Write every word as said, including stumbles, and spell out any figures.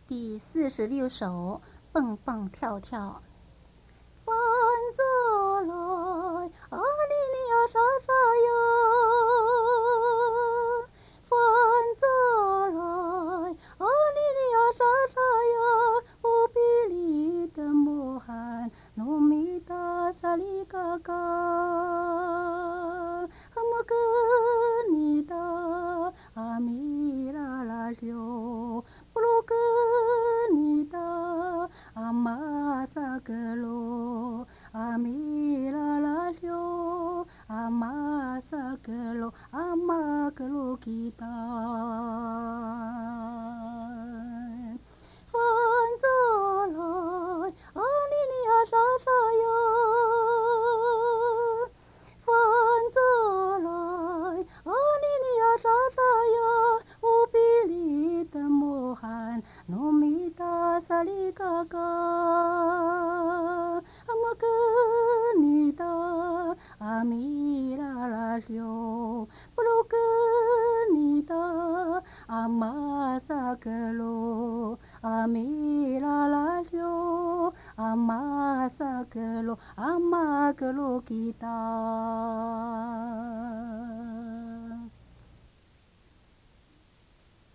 第四十六首，蹦蹦跳跳。 翻着来，啊哩哩呀沙沙呀，翻着来，啊哩哩呀沙沙呀，乌比里的摩罕，糯米达萨里嘎嘎，阿摩格尼达阿米拉拉溜，布鲁格尼达阿玛萨格罗。阿米拉拉溜，阿玛萨格罗，阿玛格罗吉达。翻着来，啊哩哩呀沙沙呀，翻着来，啊哩哩呀沙沙呀，乌比里的摩罕，糯米达萨里嘎嘎。阿摩格尼达阿米拉拉溜，布鲁格尼达阿玛萨格罗，阿米拉拉溜，阿玛萨格罗，阿玛格罗吉达。